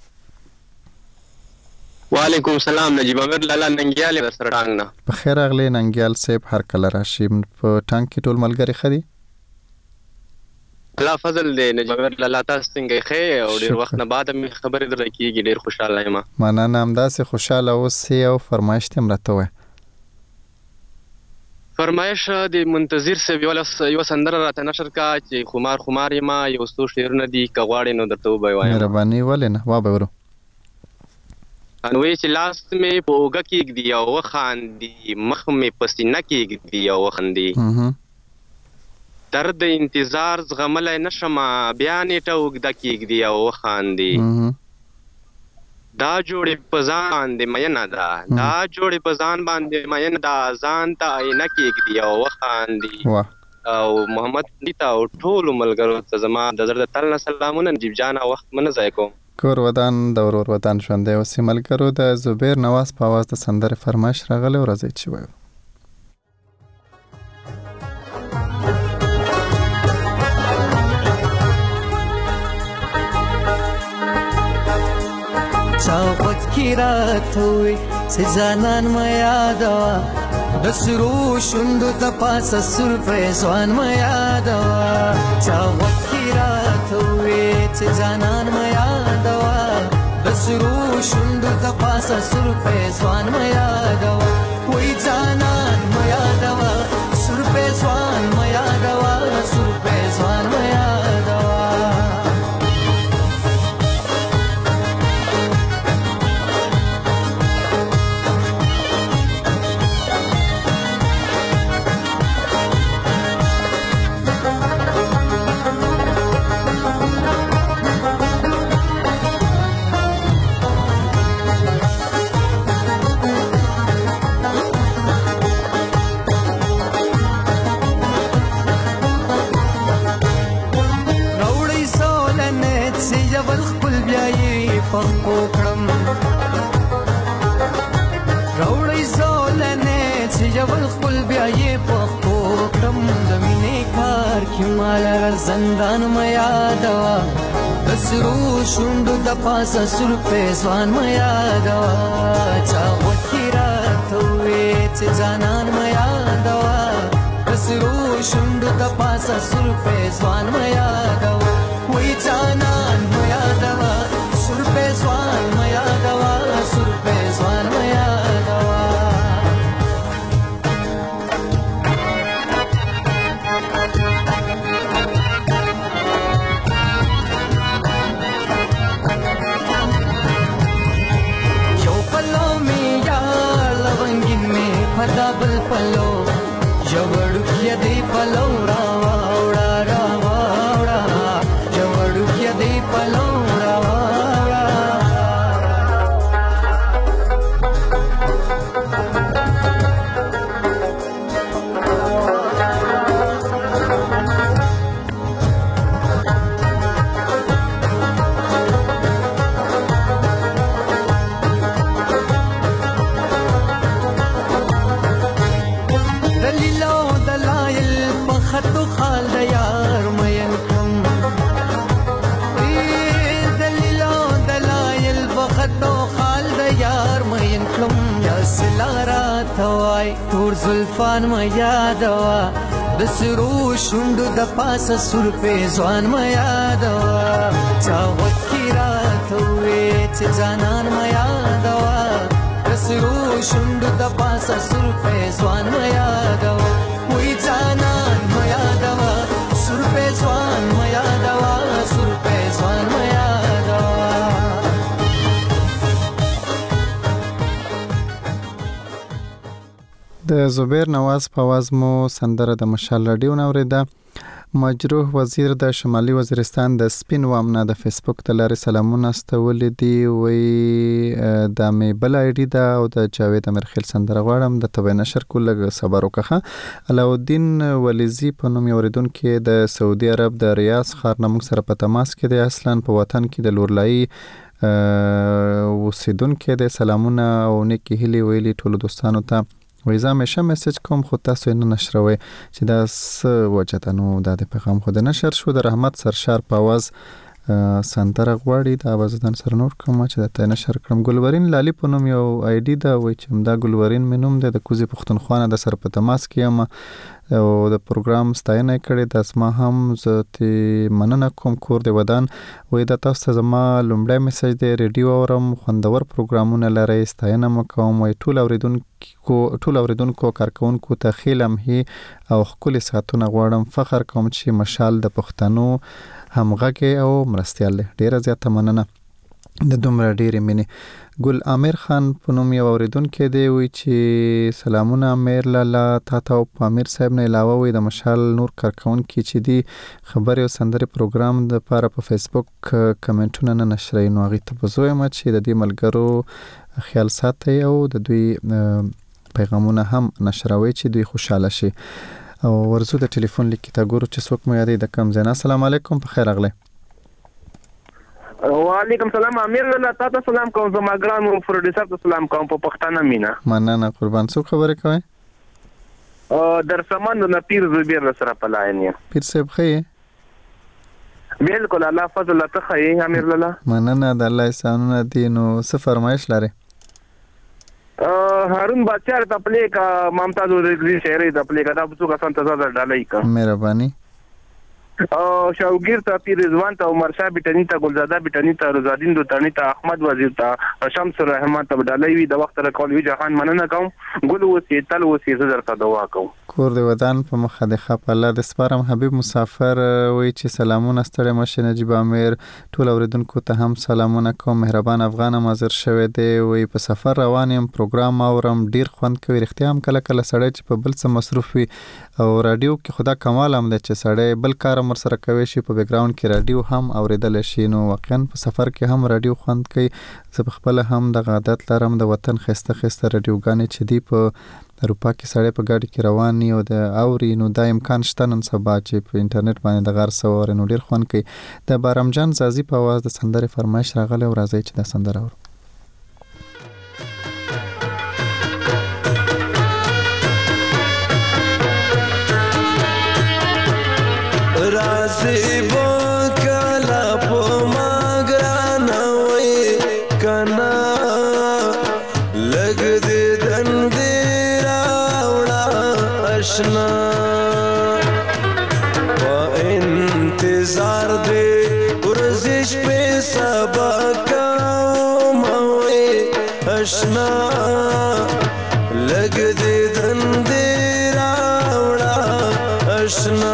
وعلیکم السلام. نجیب امیر لالا ننګیال د سرټانګ نه. بخیر اغلی ننګیال صاحب هر کله راشي په ټانګ کې ټول ملګری خدي. الله فضل دې نجیب امیر لالا تاسو څنګه ښه او ډیر وخت نه بعد مې خبرې درکېږي. ډیر خوشاله یم. مننه. همداسې خوشاله اوسئ او فرمایش تم راته وای. فرمایش د منتظر سه یو سندره راته نشر کا چې خمار خمار یم یو څو شعرونه دي کغواړي نو درته وای وایم. مهرباني ولې نه وا به ورو. انوي چې لاس مې په اوګه کې دی او خاندي مخ مې پسینه کې دی او خاندي درد انتظار زغملای نشم بیا نیټه وګدا کېږدي او خاندي دا جوړې په ځان باندې مینه ده دا جوړې په ځان باندې مینه ده ځان ته عینه کېږدي او خاندي او محمد دیتا او ټول ملګرو ته زما د زړه تل نه سلامونه. نجیب جان وخت منه ځای کوم. کور ودان د ورور ودان ژوندې اوسې. ملګرو د زبیر نواز په आवाज د سندره فرمایش راغلی او راځي چې وایو. چاوت کی رات ہوئی سجانان ما یادوا د سرو شوندو د پاسه سر پرزوان ما یادوا چاوت کی رات ہوئی سجانان ما یادوا د سرو شوندو د پاسه سر پرزوان ما یادوا وای جانان ما یادوا سر پرزوان ما یادوا سر پرزوان ما یادوا روړی زولنه چې جبل خپل بیا یې پخو کړم د مینې کار کې مال زندان ما یادوا د سرو شوندو د پاسه سر په ځوان ما یادوا چا وکړه ته وې چې جانان ما یادوا د سرو شوندو د پاسه سر په ځوان ما یادوا وې جانان ما یادوا سر په ځوان ما یادوا سر په ځوان ما یادوا یو پلو می یا لونګین می پدا بل پلو جوړو کې دی پلو را واوړا را واوړا جوړو کې دی پلو را واوړا حوصله راته وای تور زلفان ما یادوا د سرو شونډو د پاسه سور پیزوان ما یادوا چا وکی راته وې چې جانان ما یادوا د سرو شونډو د پاسه سور پیزوان ما یادوا وې جانان ما یادوا سور پیزوان ما یادوا سور پیزوان ما یادوا. د زبیر نواز په आवाज مو سندره د مشال رادیو نوریده. مجروح وزیر د شمالي وزیرستان د سپین وامنا د فیسبوک د لارې سلامونه استولې دي. وی د مې بل آی ډي دا او د جاوید امرخیل سندره غواړم د تبع نشر کول صبر وکړه. علاءالدین ولیزی په نوم اوریدونکو د سعودي عرب د ریاض ښار نمک سره په تماس کې دی. اصلا په وطن کې د لورلای اوسیدونکو د سلامونه او نیکی هیلي ویلي ټول دوستانو ته. وای زه همیشه میسج کوم خو تاسو نه نشروي چې دا س وجه نو د پیغام خو د نشر شو. د رحمت سرشار په आवाज سندره غواړي د आवाज دن سره نور کوم چې د ته نشر کړم. ګلورین لالی په نوم یو آی ډي دا وای چې دا ګلورین مینوم د کوزي پښتونخوا د سر په تماس کې یم او د پروګرام ستاینه کړې د اسما هم زه مننه کوم کور د ودان. وای د تاسو زما لومړی میسج دی ریډیو اورم خوندور پروګرامونه لري ستاینه مکوم. وای ټول اوریدونکو ټول اوریدونکو کارکونکو ته خیلم هي او خپل ساتونه غواړم. فخر کوم چې مشال د پښتنو همغږي او مرستيال ډیره زیاته مننه د دومره ډیره مینه. ګل امیر خان په نوم یو اوریدونکو دی وی چې سلامونه امیر لالا تا ته او امیر صاحب نه علاوه وي د مشال نور کارکونکو چې دی خبري او سندري پروګرام د لپاره په فیسبوک کمنټونه نه نشري. نو غي ته بزویم چې د دې ملګرو خیال ساتي او د دوی پیغامونه هم نشروي چې دوی خوشاله شي. او ورزو د ټلیفون لیک ته ګورو چې څوک مو یادې د کم زینا. السلام علیکم په خیر اغله. وعلیکم سلام امیر الله تاسو سلام کوم زما ګران پروډوسر ته سلام کوم په پښتانه مینا. مننه قربان. څوک خبرې کوي؟ ا در سامان د پیر زبیر سره په لاین یم. پیر صاحب خې بالکل الله فضل الله ته خې امیر الله. مننه د الله احسانونه دي. نو څه فرمایش لري؟ هارون بادشاہ ته پلی کا ممتاز ورګری شهري د پلی کا د څو کسان ته زړه ډالای کا مهرباني. او شوګیر ته پیر رضوان ته عمر شاه بټنی ته ګلزاده بټنی ته رضادین دوتانی ته احمد وزیر ته شمس رحمت ته ډالای وی د وخت را کول وی جهان مننه کوم. ګل وسی تل وسی زړه ته دعا کوم. کور د ودان په مخه د خپ الله د سپارم حبیب مسافر وی چې سلامونه ستړي مشه نجيب امیر ټول اوریدونکو ته هم سلامونه کوم. مهربان افغان مازر شوه دی وی په سفر روانم پروګرام اورم ډیر خوند کوي. رښتیا هم کله کله سړی چې په بل څه مصروف وي او رادیو کې خدا کمال هم د چې سړی بل کار مر سره کوي شي په بیک گراوند کې رادیو هم اوریدل شي. نو واقعا په سفر کې هم رادیو خوند کوي. زه خپل هم د عادت لرم د وطن خسته خسته رادیوګانې چې دی په اروپا کې سړی په ګاډي کې روان ني او د اوري نو دا امکان شته نن سبا چې په انټرنیټ باندې د غار سوار نو ډیر خوند کوي. د بارمجان زازي په आवाज د سندره فرمایش راغله او راځي چې د سندره اورو. رازي بوکلا په ماګران وې کنا لګ دې دندې راوړه آشنا په انتظار دې ورزش په سبا کوم وې آشنا لګ دې دندې راوړه آشنا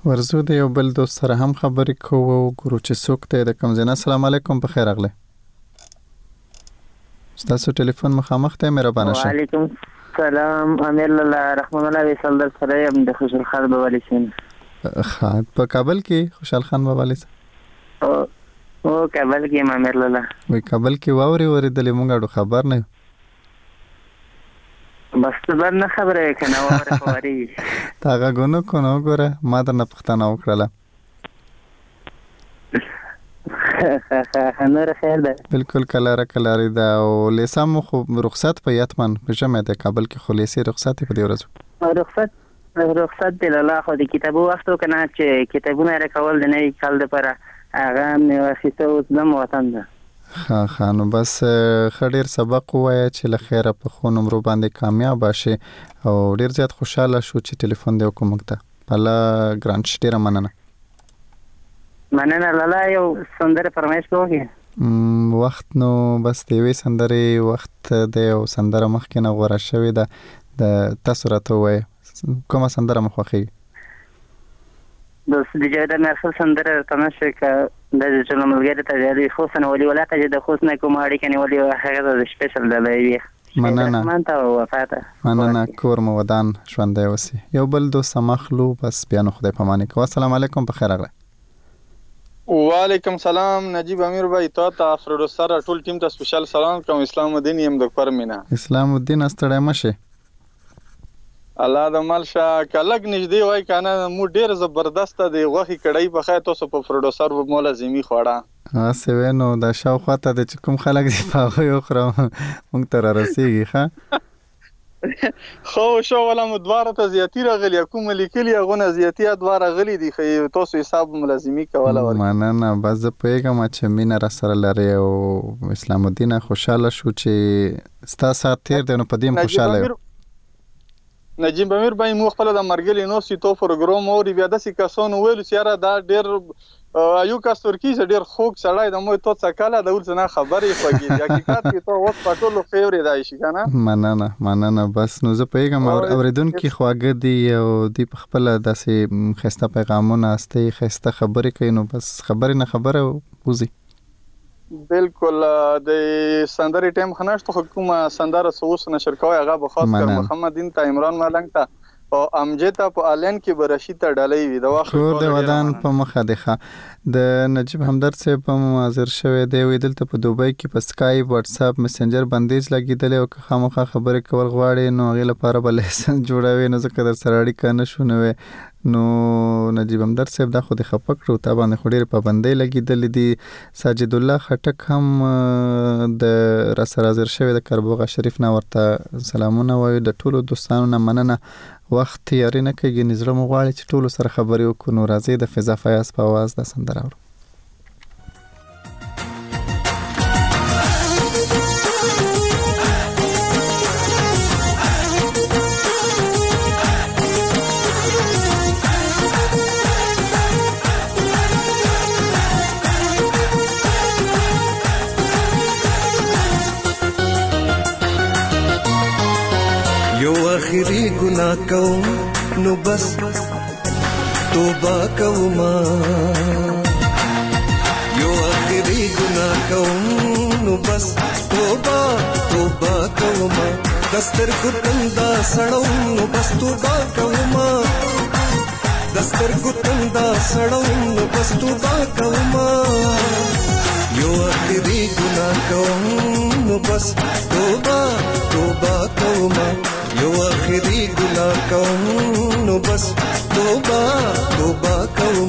ورزو د یو بل دوست سره هم خبرې کوو او ګورو چې څوک دی د کوم ځای نه. السلام علیکم، په خیر راغلی. ستاسو ټلیفون مخامخ دی، مهربانه شه. وعلیکم السلام، امیر الله رحمان الله وصال در سره یم د خوشحال خان بابا لیسین. ښه، په کابل کې خوشحال خان بابا لیسین او او کابل کې یم امیر الله. وای کابل کې واوري ورېدلې، مونږ اډو خبر نه یو. بس بر نه خبره کنه وره خبري تا غونو کو نو ګوره ما درنه پښتنه وکړه. نور خیر ده، بالکل کلاره کلاره ده. او لیسام خو رخصت په یتمن په جمع ده کابل کې، خو لیسې رخصت په دې ورځو رخصت رخصت دی له خو د کتابو وختو کنه چې کتابونه راکول د نوې کال لپاره هغه مې واخیسته اوس د وطن ده. ښه ښه نو بس خډیر سبق وایه چې له خیره په خو نمرو باندې کامیاب شي او ډیر زیات خوشاله شو چې ټلیفون دی وکوم ته. الله ګرانش ډیره مننه. مننه لاله. یو سندره فرمایش کوی وخت نو بس دی وی سندره وخت دی او سندره مخکې نه غوړه شوې ده د تاسو راته وای کومه سندره مخوخی دوست دی جوړه مرسل سندره تماشه ک د جنو ملګری ته دی خو سن ولي ولا ته د خو نه کوم اړیکه کني ولي هغه د سپیشل د لوي مننه مانته وفاته مننه کور مو ودان ژوندې وسی. یو بل دوست مخلو بس بیا نو خدای پامانه کو. السلام علیکم، په خیر راغله. وعلیکم سلام نجیب امیر بھائی، تو ته پروډوسر ټول ټیم ته سپیشل سلام کوم. اسلام الدین یم د پرمینا. اسلام الدین استړی مشه الله د مالشا کلګ نږدې وای کنه مو ډیر زبردست دی غوخي کړای په خای تاسو په پروډوسر و مولا زمي خوړه اسه ونو د شاو خواته د کوم خلک دی په یو خره مونږ تر رسیږي. ښه خو شو ولا مو دواره ته زیاتی راغلی کوم لیکلی غونه زیاتی دواره غلی دی خو تاسو حساب ملازمي کوله ور. مننه بس پیغام چې مين را سره لري او اسلام الدین خوشاله شو چې ستا سات تیر دی نو پدیم خوشاله. نجیب امیر بای مو خپل د مرګلی نو سی تو پروګرام او بیا د سی کسانو ویل چې را دا ډیر یو کس ترکی ډیر خوږ سړی د مو ته څکاله د ول نه خبرې خوږي حقیقت کې ته وخت پټولو فیوري دی شي کنه. مننه مننه بس نو زه پیغام اوریدونکو خواږه دی او دی خپل داسې خسته پیغامونه استي خسته خبرې کوي نو بس خبرې نه خبره وزي. بالکل د سندري ټیم خناشت حکومت سندره سوس نشر کوي هغه به خاص کر محمد دین ته عمران ملنګ ته او امجد په الین کې برشید ته ډالۍ وي د واخ کور د ودان په مخه ده. د نجیب همدرد صاحب په حاضر شوه دی ویدل ته په دوبۍ کې په اسکایپ واتس اپ میسنجر بندیز لګیدل او خامخا خبرې کول غواړي نو غیله لپاره بل لسن جوړوي نو ځکه در سره اړیکه نشونه وي نو نجیب همدرد صاحب دا خو د خپکړو ته باندې خډیر پابندۍ لګیدل دي. ساجد الله خټک هم د را سره حاضر شوه د کربوغه شریف نه ورته سلامونه وایي. د ټولو دوستانو نه مننه. وخت یاري نه کوي نظر مو غواړي چې ټولو سره خبرې وکړو نو راځي د فضا فیاض په आवाज د سندره اورو. आखिरी गुनाह कहूँ नु बस तोबा कहूँ यो आखिरी गुनाह कहूँ नु बस तोबा तोबा कहूँ दस्तर गुतंदा सड़ूं नु बस तोबा कहूँ दस्तर गुतंदा सड़ूं नु बस तोबा कहूँ यो आखिरी गुनाह कहूँ नु बस तोबा तोबा कहूँ यो आखिरी गुनाह कहूँ नु बस तोबा तोबा कहूँ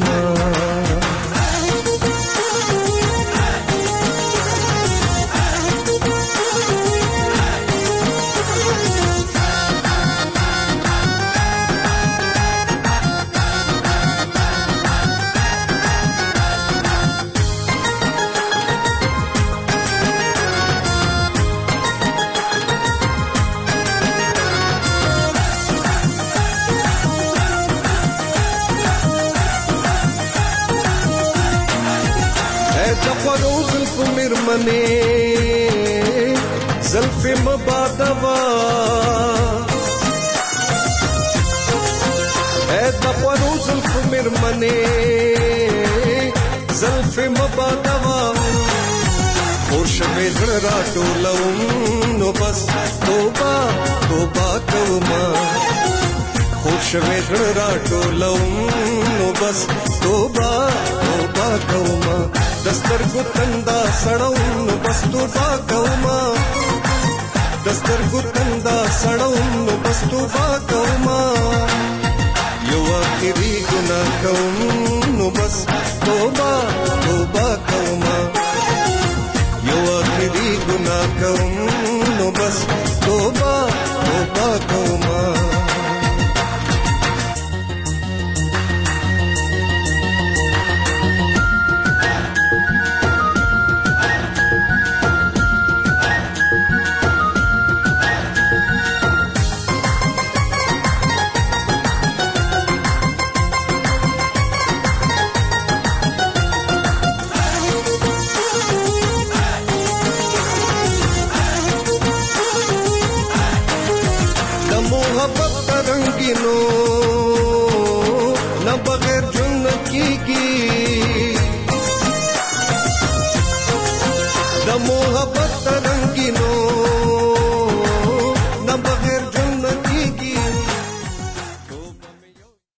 मने ज़ल्फ़े मबादवा ऐ दफ़रो ज़ुल्फ़ مرمنې زلف مبادوا خوش به زړه راټولوم نو بس توبه توبه کوما خوش به زړه راټولوم نو بس توبه توبه کوما دستر ګوتندا سړوم نو بس توبه کوما دستر ګوتندا سړوم نو بس توبه کوما یو اخري ګناه کوم نو بس توبه توبه کوما یو اخري ګناه کوم نو بس